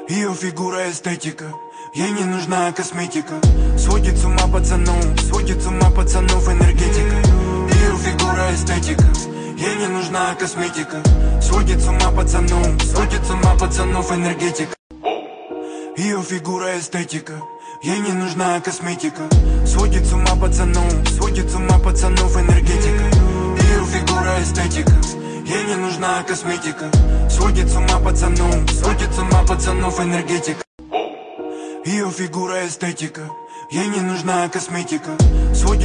Ее фигура эстетика, ей не нужна косметика. Сводит с ума пацанов энергетика. Ее фигура эстетика, ей не нужна косметика. Сводит с ума пацанов энергетика. Ее фигура эстетика, ей не нужна косметика. Сводит с ума пацанов энергетика. Ее фигура эстетика, ей не нужна косметика. Сводит с ума пацанов энергетика. Ее фигура эстетика, ей не нужна косметика. Сводит